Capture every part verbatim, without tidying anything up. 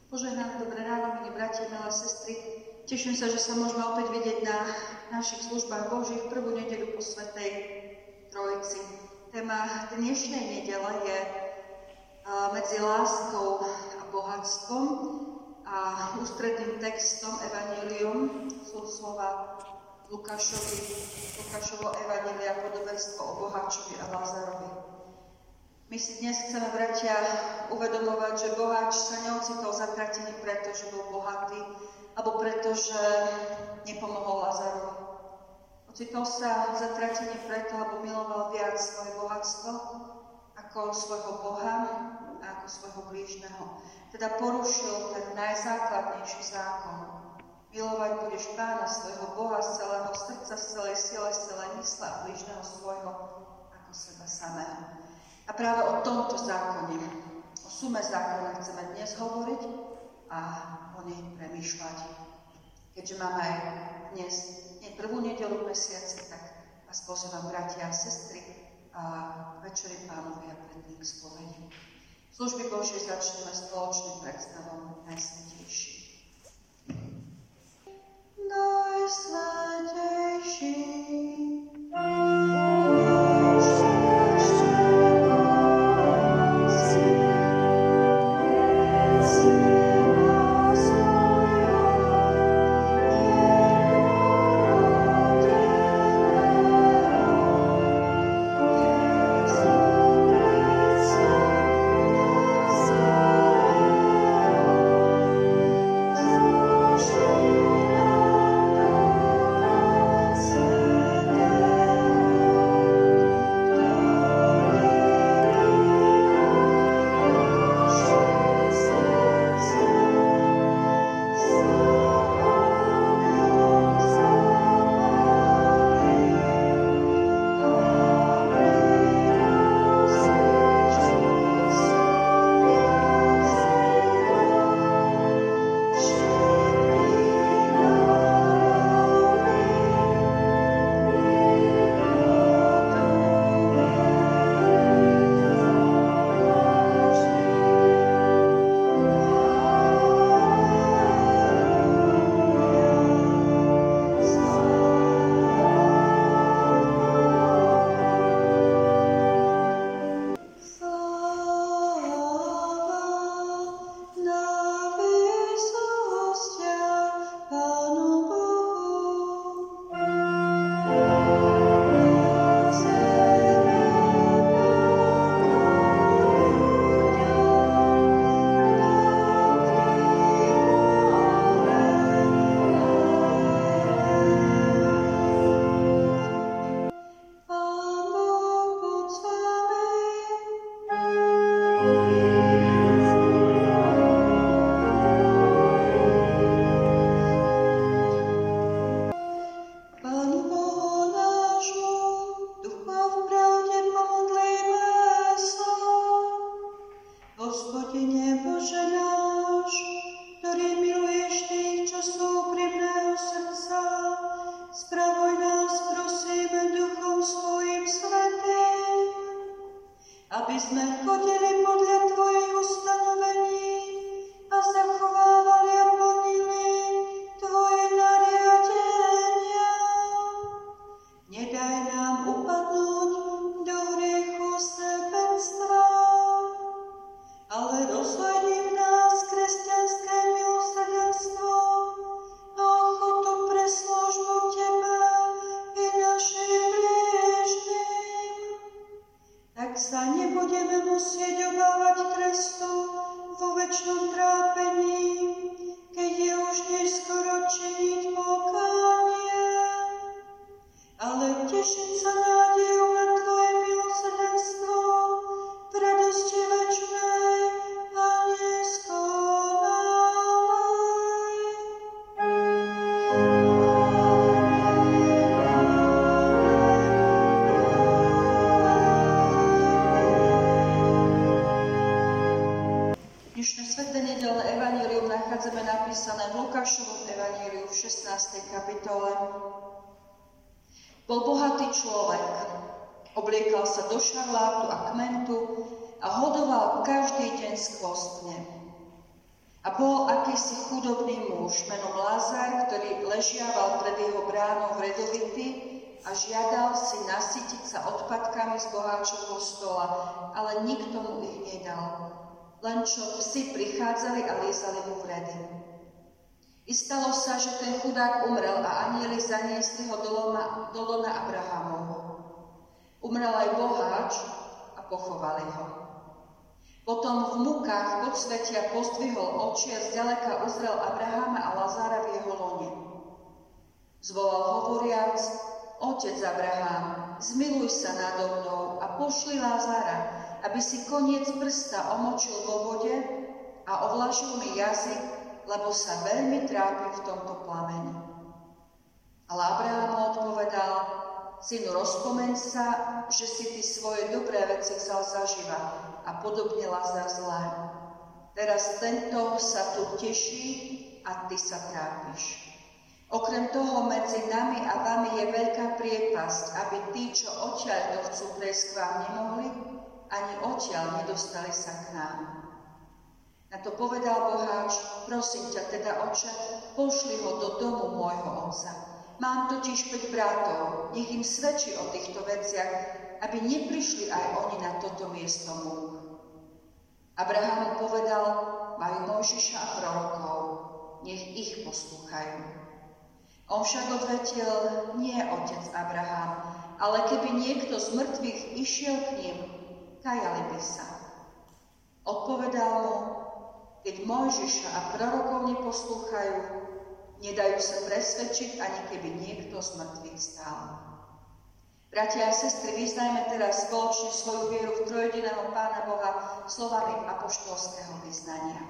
Požehnané dobré ráno, milí bratia, milé sestry. Teším sa, že sa môžeme opäť vidieť na našich službách Božích prvú nedeľu po Svätej Trojici. Téma dnešnej nedele je medzi láskou a bohatstvom a ústredným textom evanjelium sú slova Lukášovi, Lukášovo evanjelia podobenstvo o boháčovi a Lázarovi. My si dnes chceme, bratia, uvedomovať, že boháč sa neocitol zatratený preto, že bol bohatý, alebo preto, že nepomohol Lázarovi. Ocitol sa zatratený preto, lebo miloval viac svoje bohatstvo ako svojho Boha a ako svojho blížneho. Teda porušil ten najzákladnejší zákon. Milovať budeš Pána svojho Boha z celého srdca, z celej sile, z celej mysle a blížneho svojho ako seba samého. A práve o tomto zákone, o sume zákona chceme dnes hovoriť a o nej premýšľať. Keďže máme aj dnes nie prvú nedeľu v mesiaci, tak vás pozývam, bratia a sestry, a k večeri Pánovi a pred ním spovedi. Služby Božie začneme spoločným predstavom Najsvätejší. Najsvätejší. Bol bohatý človek, obliekal sa do šarlátu a kmentu a hodoval každý deň skvostne. A bol akýsi chudobný muž menom Lázar, ktorý ležiaval pred jeho bránou hredovity a žiadal si nasytiť sa odpadkami z boháčovho stola, ale nikto mu ich nedal, len čo psi prichádzali a lízali mu vredy. I stalo sa, že ten chudák umrel a anjeli zaniesli ho do lona, do lona Abrahámovho. Umrel aj boháč a pochovali ho. Potom v mukách podsvetia pozdvihol oči a zďaleka uzrel Abraháma a Lazára v jeho lone. Zvolal hovoriac: Otec Abrahám, zmiluj sa nado mnou a pošli Lázára, aby si koniec prsta omočil vo vode a ovlažil mi jazyk, lebo sa veľmi trápim v tomto plameni. Ale Abrahám odpovedal: Synu, rozpomeň sa, že si ty svoje dobré veci vzal zaživa a podobne Lazar zlé. Teraz tento sa tu teší a ty sa trápiš. Okrem toho medzi nami a vami je veľká priepasť, aby tí, čo odtiaľto chcú prejsť k vám, nemohli, ani odtiaľ nedostali sa k nám. Na to povedal boháč: Prosím ťa teda, oče, pošli ho do domu môjho otca. Mám totiž päť bratov, nech im svedčí o týchto veciach, aby neprišli aj oni na toto miesto múk. Abraham mu povedal: Majú Mojžiša a prorokov, nech ich poslúchajú. On však odvetil: Nie, otec Abraham, ale keby niekto z mŕtvych išiel k ním, kajali by sa. Odpovedal mu: Keď Mojžiša a prorokov neposlúchajú, nedajú sa presvedčiť, ani keby niekto z mŕtvych stál. Bratia a sestry, vyznajme teraz spoločne svoju vieru v trojjediného Pána Boha slovami apoštolského vyznania.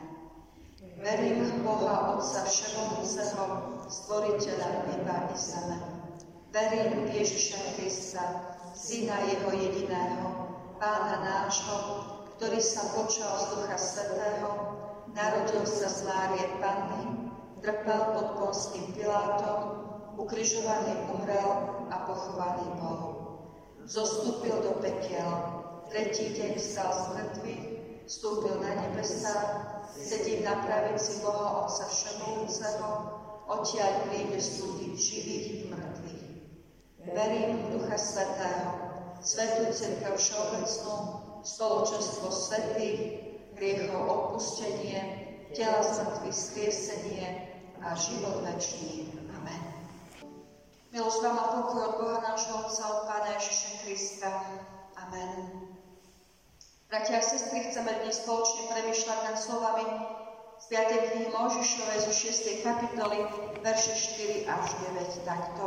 Verím v Boha Otca Všemohúceho, Stvoriteľa neba i zeme. Verím v Ježiša Krista, Syna Jeho jediného, Pána nášho, ktorý sa počal z Ducha Svätého, narodil sa z Márie Panny, trpel pod Ponským Pilátom, ukrižovaný umrel a pochovaný bol. Zostúpil do pekiel, tretí deň vstal z mŕtvych, vstúpil na nebesá, sedí na pravici Boha Otca Všemohúceho, odtiaľ príde súdiť živých i mŕtvych. Verím v Ducha Svätého, Svätú Cirkev všeobecnú, spoločenstvo svätých, hriechov odpustenie, tela z mŕtvych skriesenie a život večný. Amen. Milosť vám a pokoj od Boha nášho Otca, od Pána Ježiša Krista. Amen. Bratia a sestry, chceme dnes spoločne premýšľať nad slovami z piatej knihy Mojžišovej zo šiestej kapitoly, verše štyri až deväť takto.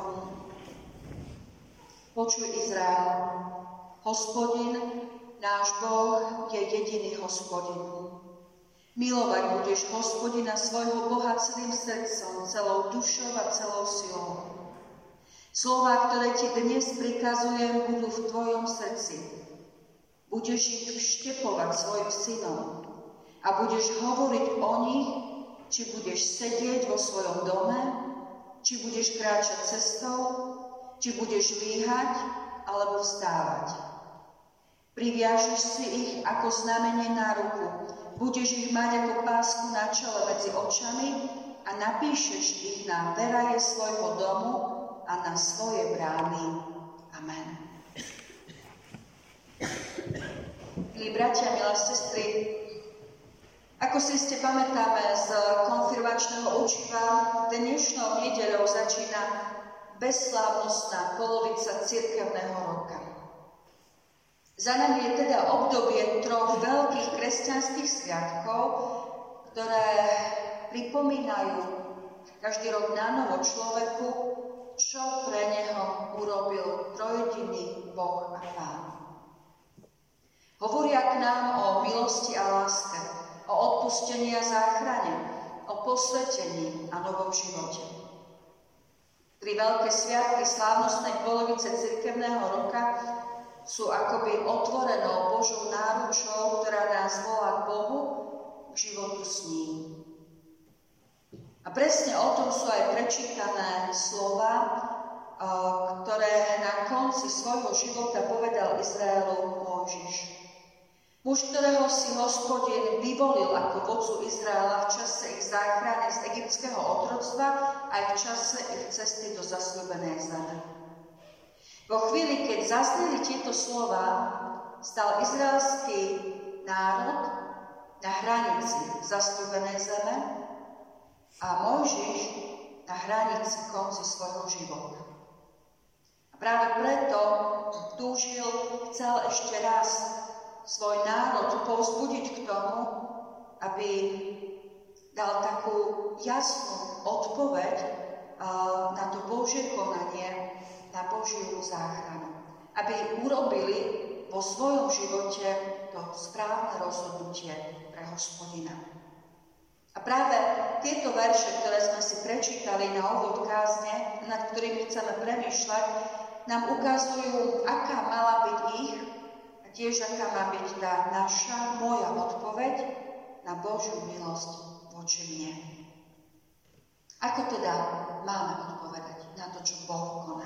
Počuj, Izrael, Hospodin, náš Boh, je jediný Hospodin. Milovať budeš Hospodina svojho Boha celým srdcom, celou dušou a celou silou. Slová, ktoré ti dnes prikazujem, budú v tvojom srdci. Budeš ich vštepovať svojim synom a budeš hovoriť o nich, či budeš sedieť vo svojom dome, či budeš kráčať cestou, či budeš líhať alebo vstávať. Priviažeš si ich ako znamenie na ruku, budeš ich mať ako pásku na čele medzi očami a napíšeš ich na veraje svojho domu a na svoje brány. Amen. Milí bratia, milé sestry, ako si ste pamätáme z konfirmačného učiva, dnešnou nedeľou začína bezslávnostná polovica cirkevného roka. Za nami je teda obdobie troch veľkých kresťanských sviatkov, ktoré pripomínajú každý rok na novo človeku, čo pre neho urobil trojjediný Boh a Pán. Hovoria k nám o milosti a láske, o odpustení a záchrane, o posvetení a novom živote. Tri veľké sviatky slávnostnej polovice cirkevného roka sú akoby otvorenou Božou náručou, ktorá nás volá k Bohu, k životu s ním. A presne o tom sú aj prečítané slova, ktoré na konci svojho života povedal Izraelu Mojžiš. Muž, ktorého si Hospodin vyvolil ako vodcu Izraela v čase otroctva aj v čase ich cesty do zasľúbenej zeme. Vo chvíli, keď zazneli tieto slova, stal izraelský národ na hranici zasľúbenej zeme a Mojžiš na hranici konci svojho života. A práve preto túžil, chcel ešte raz svoj národ povzbudiť k tomu, aby dal takú jasnú odpoveď na to Božie konanie, na Božiu záchranu. Aby urobili vo svojom živote to správne rozhodnutie pre Hospodina. A práve tieto verše, ktoré sme si prečítali na úvod kázne, nad ktorými chceme premýšľať, nám ukazujú, aká mala byť ich a tiež aká má byť tá naša, moja odpoveď na Božiu milosť voči mne. Ako teda máme odpovedať na to, čo Boh koná?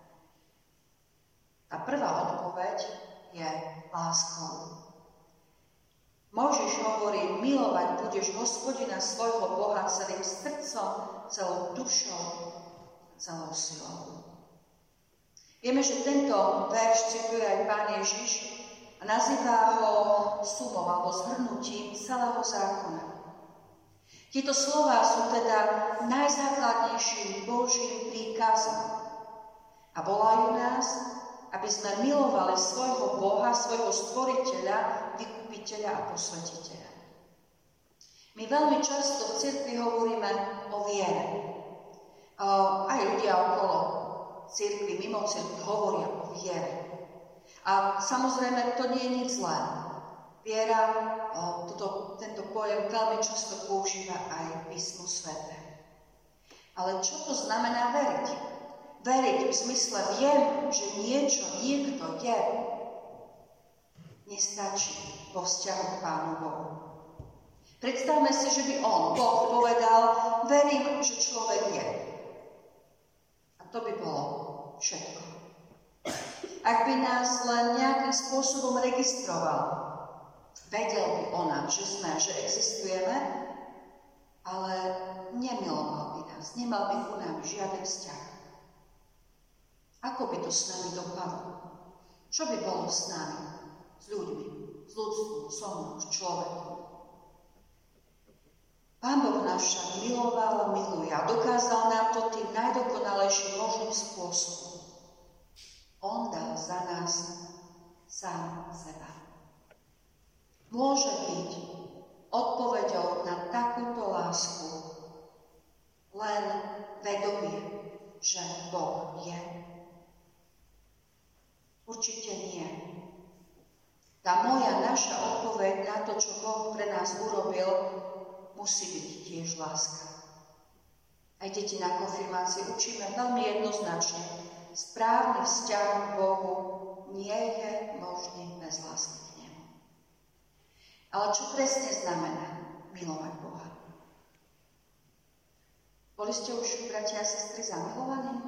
Tá prvá odpoveď je láskou. Mojžiš hovorí, milovať budeš Hospodina svojho Boha celým srdcom, celou dušou, celou silou. Vieme, že tento verš cituje aj Pán Ježiš a nazýva ho sumou alebo zhrnutím celého zákona. Tieto slová sú teda najzákladnejším Božím príkazom a volajú nás, aby sme milovali svojho Boha, svojho stvoriteľa, vykupiteľa a posvetiteľa. My veľmi často v cirkvi hovoríme o viere. Aj ľudia okolo cirkvi, mimo cirkvi hovoria o viere. A samozrejme, to nie je nič zlé. Viera, toto, tento pojem veľmi často používa aj Písmo sväté. Ale čo to znamená veriť? Veriť v zmysle viem, že niečo, niekto je, nestačí vo vzťahu k Pánu Bohu. Predstavme si, že by on, Boh, povedal, verím, že človek je. A to by bolo všetko. Ak by nás len nejakým spôsobom registroval, vedel by o nás, že sme, že existujeme, ale nemiloval by nás, nemal by ku nám žiaden vzťah. Ako by to s nami dopadlo? Čo by bolo s nami, s ľuďmi, s ľudstvom, so mnou, s človekom? Pán Boh nás však miloval a miluje a dokázal nám to tým najdokonalejším možným spôsobom. On dal za nás sám seba. Môže byť odpoveďou na takúto lásku len vedomie, že Boh je. Určite nie. Tá moja, naša odpoveď na to, čo Boh pre nás urobil, musí byť tiež láska. Aj deti na konfirmácii učíme veľmi jednoznačne. Správny vzťah k Bohu nie je možný bez lásky k nemu. Ale čo presne znamená milovať Boha? Boli ste už, bratia a sestry, zamilovaní?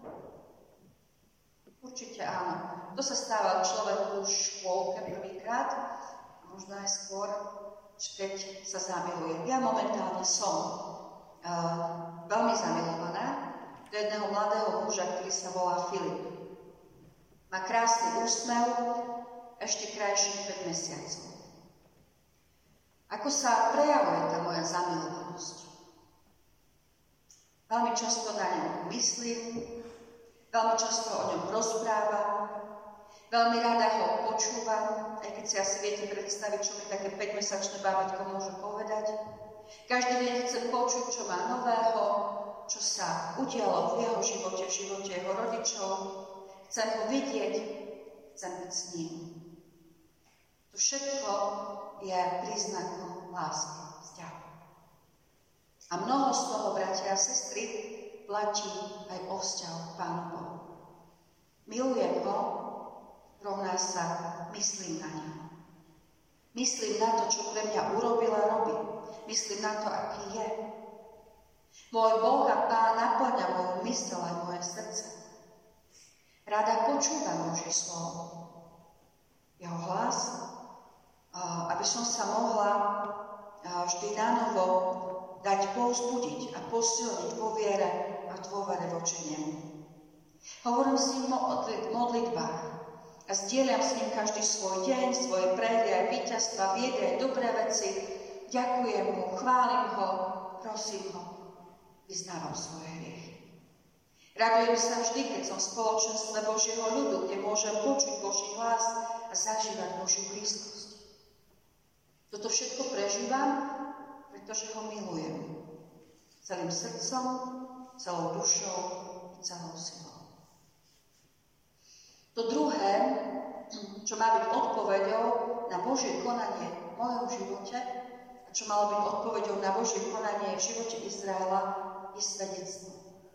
Určite áno. To sa stáva človeku už v škôlke prvýkrát, a možno aj skôr, keď sa zamiluje. Ja momentálne som uh, veľmi zamilovaná do jedného mladého muža, ktorý sa volá Filip. Má krásny úsmev, ešte krajších päť mesiacov. Ako sa prejavuje tá moja zamilovanosť? Veľmi často na ňom myslím, veľmi často o ňom rozprávam, veľmi rada ho počúvam, aj keď si asi viete predstaviť, čo mi také päťmesačné bábätko môže povedať. Každý deň chcem počuť, čo má nového, čo sa udialo v jeho živote, v živote jeho rodičov. Chcem ho vidieť, chcem byť s ním. To všetko je príznakom lásky, vzťahu. A mnoho z toho, bratia a sestry, platí aj o vzťahu k Pánu Bohu. Milujem ho, rovná sa, myslím na ňo. Myslím na to, čo pre mňa urobil a robí. Myslím na to, aký je. Môj Boh a Pán naplňa moju myseľ aj moje srdce. Rada počúvam Božie slovo. Jeho hlas, aby som sa mohla vždy nanovo dať povzbudiť a posilniť vo viere a dôvere voči nemu. Hovorím s ním o modlitbách a zdieľam s ním každý svoj deň, svoje prehry aj víťazstva, biedy aj dobré veci. Ďakujem mu, chválim ho, prosím ho, vyznávam svoje hriechy. Radujem sa vždy, keď som v spoločenstve Božieho ľudu, kde môžem počuť Boží hlas a zažívať Božiu blízkosť. Toto všetko prežívam, pretože ho milujem. Celým srdcom, celou dušou i celou silou. To druhé, čo má byť odpoveďou na Božie konanie v mojom živote a čo malo byť odpoveďou na Božie konanie v živote Izraela, je svedectvo.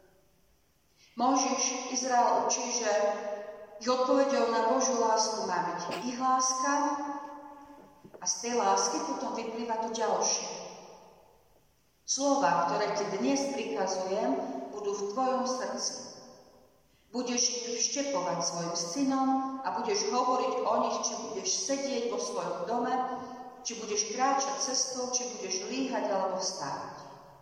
Mojžiš Izrael učí, že ich odpoveďou na Božiu lásku má byť ich láska a z tej lásky potom vyplýva to ďalšie. Slova, ktoré ti dnes prikazujem, budú v tvojom srdci. Budeš ich vštepovať svojim synom a budeš hovoriť o nich, či budeš sedieť vo svojom dome, či budeš kráčať cestou, či budeš líhať alebo vstávať.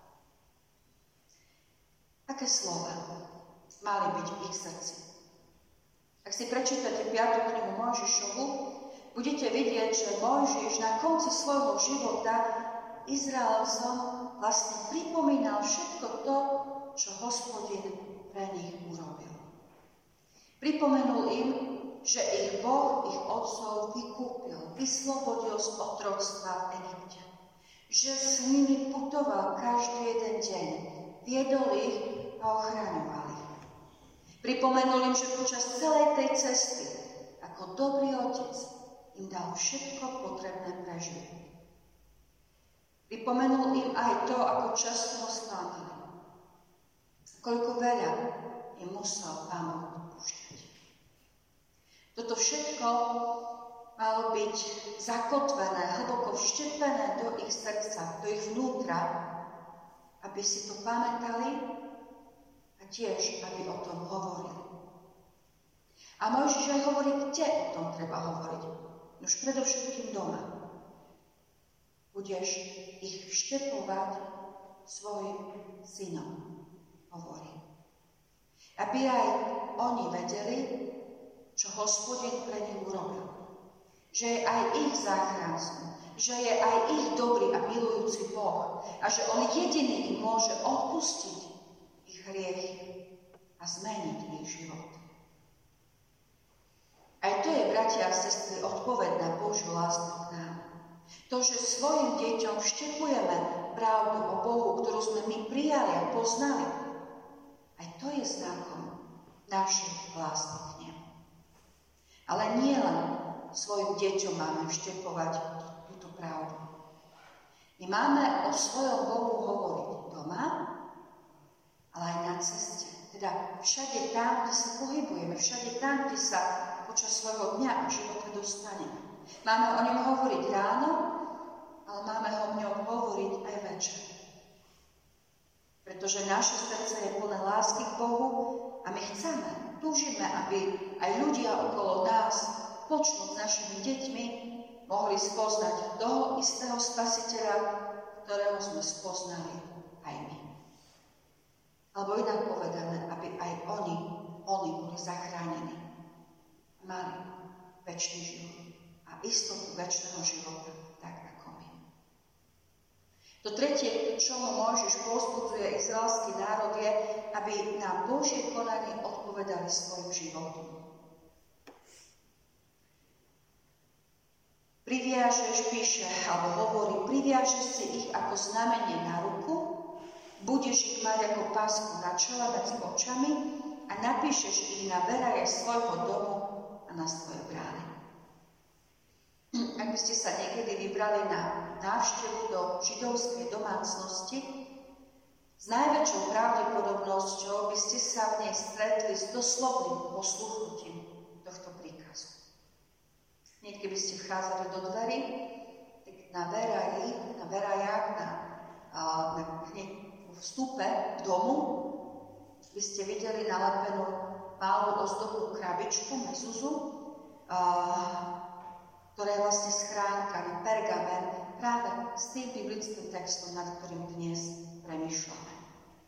Aké slova mali byť v ich srdci? Ak si prečítate piatu knihu Mojžišovu, budete vidieť, že Mojžiš na konci svojho života Izraelcom vlastne pripomínal všetko to, čo Hospodin pre nich urobil. Pripomenul im, že ich Boh, ich otcov vykúpil, vyslobodil z otroctva v Egypte. Že s nimi putoval každý jeden deň, viedol ich a ochraňoval ich. Pripomenul im, že počas celej tej cesty, ako dobrý otec, im dal všetko potrebné prežiť. Pripomenul im aj to, ako často ho sklamali. Koľko veľa im musel Pán Boh odpúšťať. Toto všetko malo byť zakotvené, hlboko vštepené do ich srdca, do ich vnútra, aby si to pamätali a tiež, aby o tom hovorili. A Mojžiš aj hovorí, kde o tom treba hovoriť. Už predovšetkým doma. Budeš ich vštepovať svojim synom, hovorí. Aby aj oni vedeli, čo Hospodin pre nich urobil. Že je aj ich záchrancom, že je aj ich dobrý a milujúci Boh a že On jediný im môže odpustiť ich hriechy a zmeniť ich život. Aj to je, bratia a sestry, odpoveď na Božiu lásku k nám. To, že svojim deťom vštekujeme pravdu o Bohu, ktorú sme my prijali a poznali, aj to je znakom našej lásky k nemu. Ale nie len svojim deťom máme vštepovať túto pravdu. My máme o svojom Bohu hovoriť doma, ale aj na ceste. Teda všade tam, kde sa pohybujeme, všade tam, kde sa počas svojho dňa a života dostaneme. Máme o ňom hovoriť ráno, ale máme ho o ňom hovoriť aj večer. Pretože naše srdce je plné lásky k Bohu a my chceme, túžime, aby aj ľudia okolo nás, počnúť s našimi deťmi, mohli spoznať toho istého Spasiteľa, ktorého sme spoznali aj my. Alebo inak povedané, aby aj oni, oni boli zachránení. Mali večný život a istotu večného života, tak ako my. To tretie, čomu Mojžiš povzbudzuje izraelský národ, je, aby na Božie konanie odpovedali svojim životom. Priviažeš, píše, alebo hovorí, priviažeš si ich ako znamenie na ruku, budeš ich mať ako pásku na čele medzi očami a napíšeš ich na veraje svojho domu a na svoje brány. Ak by ste sa niekedy vybrali na návštevu do židovskej domácnosti, s najväčšou pravdepodobnosťou by ste sa v nej stretli s doslovným posluchnutím tohto príkazu. Hneď keby ste vchádzali do dverí, tak na veraji, na verajách, na, na hneď v vstupe domu by ste videli nalepenú malú ozdobnú krabičku, mezuzu, ktorá je vlastne schránka na pergamen práve s tým biblickým textom, nad ktorým dnes premýšľame.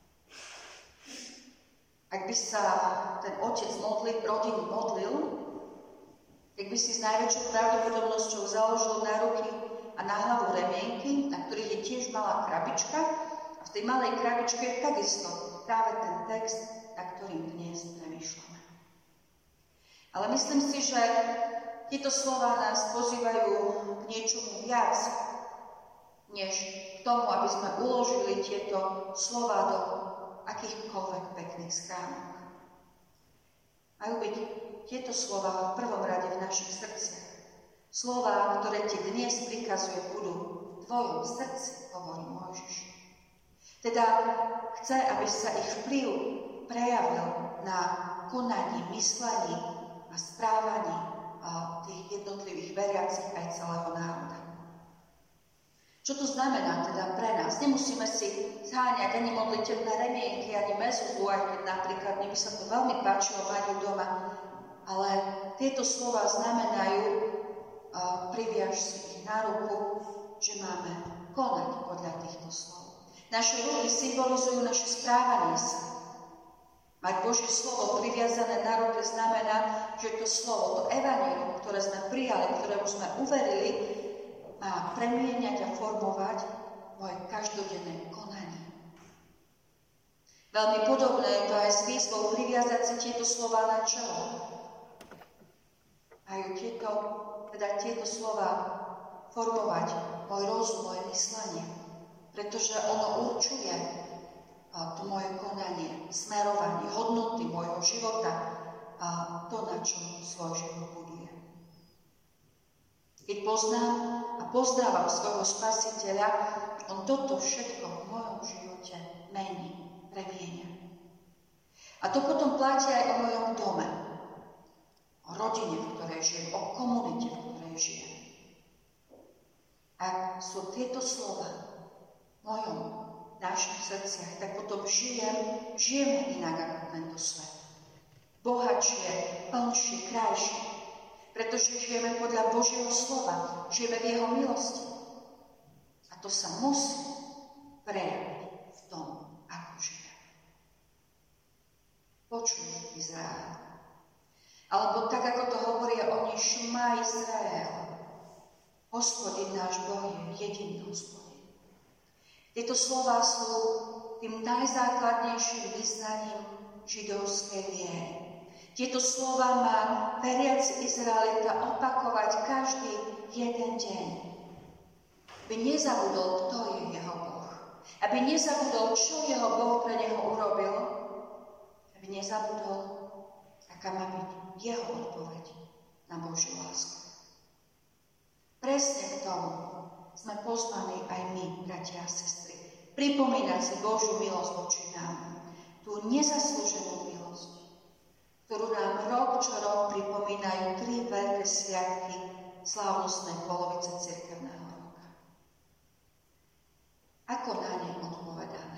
ak by sa ten otec modlil, rodiny modlil, tak by si s najväčšou pravdepodobnosťou založil na ruky a na hlavu remienky, na ktorých je tiež malá krabička. A v tej malej krabičke je takisto práve ten text, na ktorým dnes premýšľame. Ale myslím si, že tieto slová nás pozývajú k niečomu viac, než k tomu, aby sme uložili tieto slová do akýchkoľvek pekných schránok. Majú byť tieto slová v prvom rade v našich srdciach. Slová, ktoré ti dnes prikazuje, budú v tvojom srdci, hovorí Mojžiš. Teda chce, aby sa ich vplyv prejavil na konaní, myslení a správaní tých jednotlivých veriacich aj celého národa. Čo to znamená teda pre nás? Nemusíme si zháňať ani modlitebné remienky, ani mezuzlu, aj keď napríklad mne by sa to veľmi páčilo mať ju doma, ale tieto slova znamenajú, uh, priviaž si ich na ruku, že máme konať podľa týchto slov. Naše ruky symbolizujú naše správanie sa. Mať Božie slovo priviazané na ruke znamená, že to slovo, to evanjelium, ktoré sme prijali, ktorému sme uverili, má premieňať a formovať moje každodenné konanie. Veľmi podobné je to aj s výzvou priviazať si tieto slová na čelo. Majú tieto, teda tieto slová formovať môj rozum, moje myslenie, pretože ono určuje to moje konanie, smerovanie, hodnoty môjho života a to, na čom svoj život buduje. Keď poznám a poznávam svojho Spasiteľa, on toto všetko v mojom živote mení, premieňa. A to potom platí aj o mojom dome, o rodine, v ktorej žijem, o komunite, v ktorej žijem. Ak sú tieto slova v mojom, našich srdciach, tak potom žijem, žijeme inak ako tento svet. Bohatšie, plnšie, krajšie. Pretože žijeme podľa Božieho slova, žijeme v jeho milosti. A to sa musí prejaviť v tom, ako žijeme. Počuj, Izrael. Alebo tak, ako to hovoria oni, Šma Izrael. Hospodin náš Boh je jediný Hospodin. Tieto slová sú tým najzákladnejším vyznaním židovskej viery. Tieto slová má veriaci Izraelita opakovať každý jeden deň. Aby nezabudol, kto je jeho Boh. Aby nezabudol, čo jeho Boh pre neho urobil. Aby nezabudol, aká má byť jeho odpoveď na Božiu lásku. Presne k tomu sme pozvaní aj my, bratia a sestry, pripomínať si Božiu milosť voči nám. Tú nezaslúženú milosť, ktorú nám rok čo rok pripomínajú tri veľké sviatky slávnostnej polovice cirkevného roka. Ako na ne odpovedáme?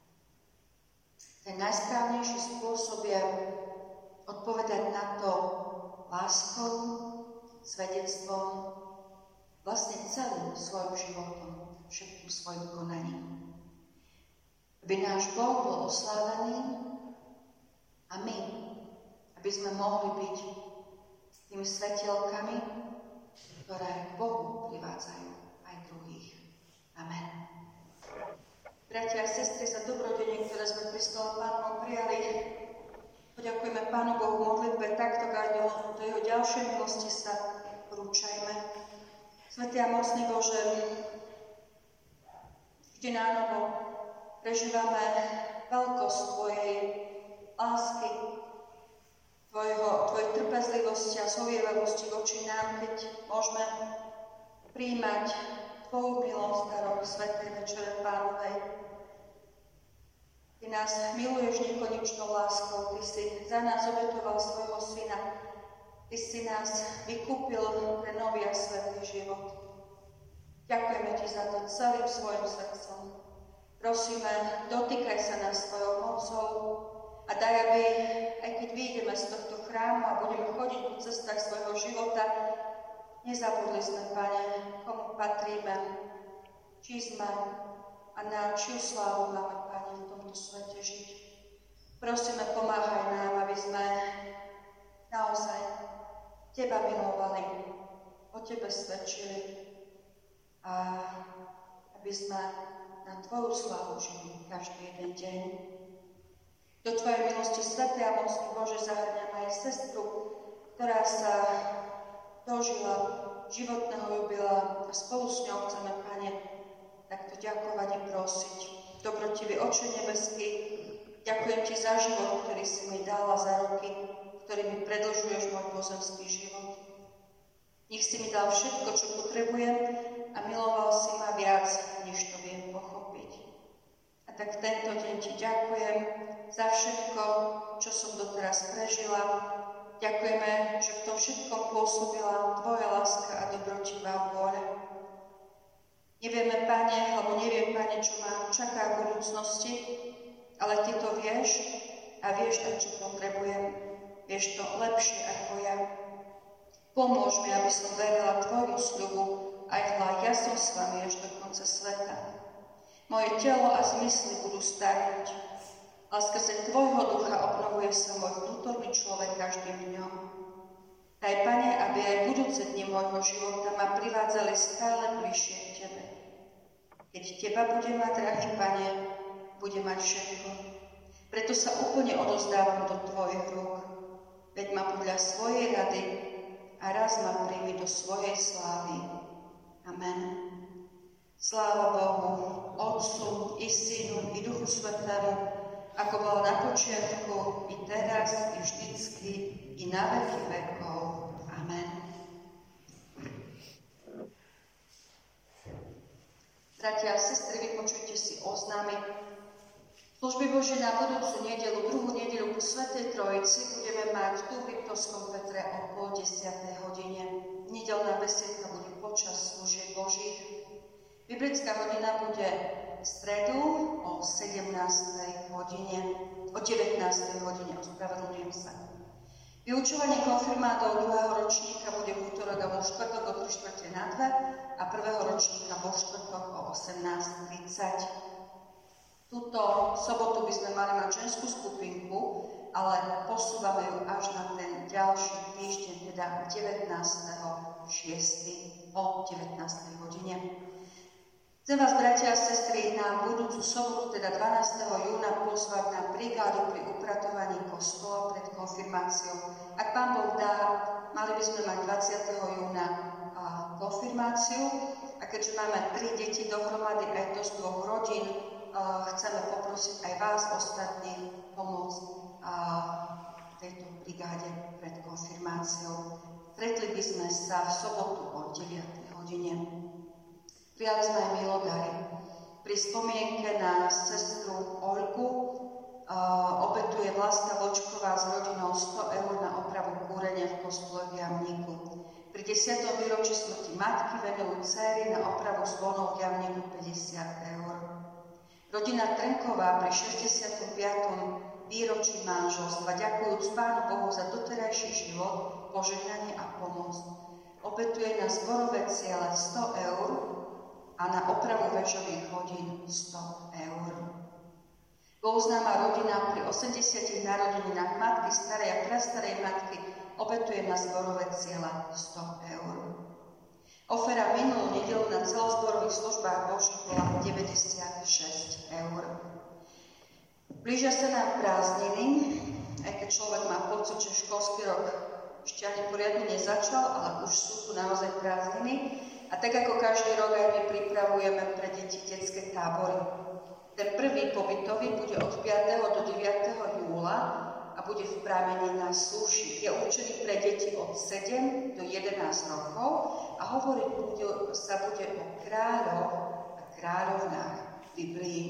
Ten najsprávnejší spôsob je odpovedať na to láskou, svedectvom, vlastne celým svojim životom, všetkým svojim konaním. Aby náš Boh bol oslávený a my, aby sme mohli byť tými svetielkami, ktoré k Bohu privádzajú aj druhých. Amen. Bratia a sestry, za dobrodenie, ktoré sme pri stole Pánom prijali, poďakujeme Pánu Bohu v modlitbe takto, aj do, do jeho ďalšej milosti sa porúčajme. Svätý a mocný Bože, vždy nánovo prežívame veľkosť Tvojej lásky, tvojho, Tvojej trpezlivosti a zhovievavosti voči nám, keď môžeme prijímať Tvoju milosť na rok Svätej Večere Pánovej. Ty nás miluješ nekonečnou láskou, Ty si za nás obetoval svojho Syna, Ty si nás vykúpil pre nový a svätý život. Ďakujeme Ti za to celým svojim srdcom. Prosíme, dotýkaj sa nás Tvojou mocou a daj, aby, aj keď vyjdeme z tohto chrámu a budeme chodiť po cestách svojho života, nezabudli sme, Pane, komu patríme, či sme a na čiu slávu máme, Pane, v tomto svete žiť. Prosíme, pomáhaj nám, aby sme naozaj Teba milovali, o Tebe svedčili a aby sme na Tvoju slavu žili každý jeden deň. Do Tvojej milosti, svätej a mocný Bože, zahrňam aj sestru, ktorá sa dožila životného jubilea a spolu s ňou chceme, Pane, takto ďakovať a prosiť. Dobrotivý Oče nebeský, ďakujem Ti za život, ktorý si mi dala, za roky, ktorými predĺžuješ môj pozemský život. Nech si mi dal všetko, čo potrebujem a miloval si ma viac, než to viem pochopiť. A tak tento deň Ti ďakujem za všetko, čo som doteraz prežila. Ďakujeme, že v tom všetkom pôsobila Tvoja láska a dobrotivá vôľa. Nevieme, Pane, alebo neviem, Pane, čo ma čaká v budúcnosti, ale Ty to vieš a vieš aj, čo potrebujem. Vieš to lepšie ako ja. Pomôž mi, aby som verila Tvojmu sľubu aj hľa, ja som s Vami až do konca sveta. Moje telo a zmysly budú starnúť, ale skrze Tvojho ducha obnovuje sa môj vnútorný človek každým dňom. Daj, Pane, aby aj budúce dni môjho života ma privádzali stále bližšie k Tebe. Keď Teba budem mať, drahý Pane, budem mať všetko. Preto sa úplne odozdávam do Tvojich rúk. Veď ma podľa svojej rady a raz ma príjmi do svojej slávy. Amen. Sláva Bohu, Otcu i Synu i Duchu Svätému, ako bolo na počiatku, i teraz, i vždycky, i na veky vekov. Amen. Bratia a sestry, vypočujte si oznámy. Služby Božie na budúcu nedeľu, druhú nedeľu po Svätej Trojici budeme mať tu v Liptovskom Petre o pol desiatej hodine. Nedeľná besiedka bude počas služieb Božích. Biblická hodina bude v stredu o sedemnástej hodine, o devätnástej hodine, ospravedlňujem sa. Vyučovanie konfirmátov druhého ročníka bude v útorok a vo štvrtok o tri štvrte na dve a prvého ročníka vo štvrtok o osemnásť tridsať. Túto sobotu by sme mali mať ženskú skupinku, ale posúvame ju až na ten ďalší týždeň, teda devätnásteho šiesteho o devätnástej hodine. Chcem vás, bratia a sestry, na budúcu sobotu, teda dvanásteho júna, pozvať na brigádu pri upratovaní kostola pred konfirmáciou. Ak Pán Boh dá, mali by sme mať dvadsiateho júna konfirmáciu a keďže máme tri deti dohromady aj to z dvoch rodín, chceme poprosiť aj vás ostatní pomôcť v tejto brigáde pred konfirmáciou. Stretli by sme sa v sobotu o deviatej hodine. Prijali sme aj milodary. Pri spomienke na sestru Olgu obetuje Vlasta Vočková s rodinou sto eur na opravu kúrenia v kostole v Jamníku. Pri desiatom výročí smrti matky venujú dcéry na opravu zvonov v Jamníku päťdesiat eur. Rodina Trnková pri šesťdesiatom piatom výročí manželstva, ďakujúc Pánu Bohu za doterajší život, požehnanie a pomoc, obetuje na zborové ciele sto eur a na opravu večerných hodín sto eur. Bohuznáma rodina pri osemdesiatich narodeninách matky, starej a prastarej matky obetuje na zborové ciele sto eur. Ofera minulú nedeľu na celozborových službách Božích bola deväťdesiatšesť eur. Blížia sa nám prázdniny, aj keď človek má pocit, že školský rok ešte ani poriadne nezačal, ale už sú tu naozaj prázdniny. A tak ako každý rok aj my pripravujeme pre deti detské tábory. Ten prvý pobytový bude od piateho do deviateho júla a bude v Pramení na Súši. Je určený pre deti od sedem do jedenásť rokov a hovoriť bude, sa bude o kráľoch a kráľovnách v Biblii.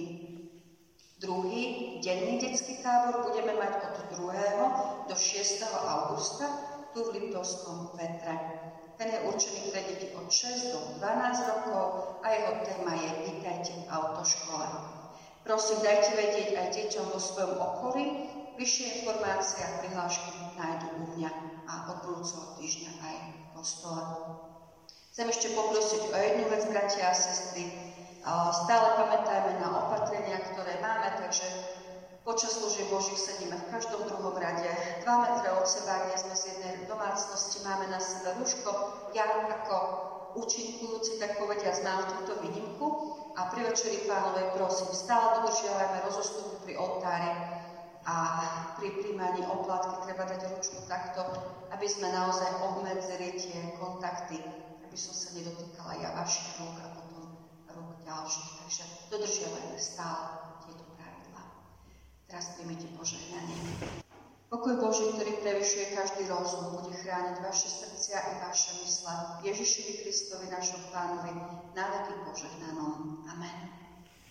Druhý denný detský tábor budeme mať od druhého do šiesteho augusta tu v Liptovskom Petre. Ten je určený pre deti od šesť do dvanásť rokov a jeho téma je Vítajte v autoškole. Prosím, dajte vedieť aj deťom vo svojom okolí. Vyššie informácie a prihlášky nájdu u mňa a od budúceho týždňa aj v kostole. Chcem ešte poprosiť o jednu vec, bratia a sestry. Stále pamätajme na opatrenia, ktoré máme, takže počas služieb Božích sedíme v každom druhom rade. Dva metre od seba, nie sme z jednej domácnosti, máme na sebe rúško. Ja ako účinkujúci, tak povediac, mám túto výnimku. A pri večeri Pánovej prosím, stále dodržiavajme rozostupy pri oltári a pri príjmaní oplatky treba dať ručku takto, aby sme naozaj obmedzili tie kontakty, aby som sa nedotýkala ja vašich rúk a potom rúk ďalších. Takže dodržiavajme stále tieto pravidlá. Teraz príjmite požehnanie. Pokoj Boží, ktorý prevyšuje každý rozum, bude chrániť vaše srdcia i vaše mysle. Ježišovi Kristovi, našom Pánovi, na veky požehnanom. Amen.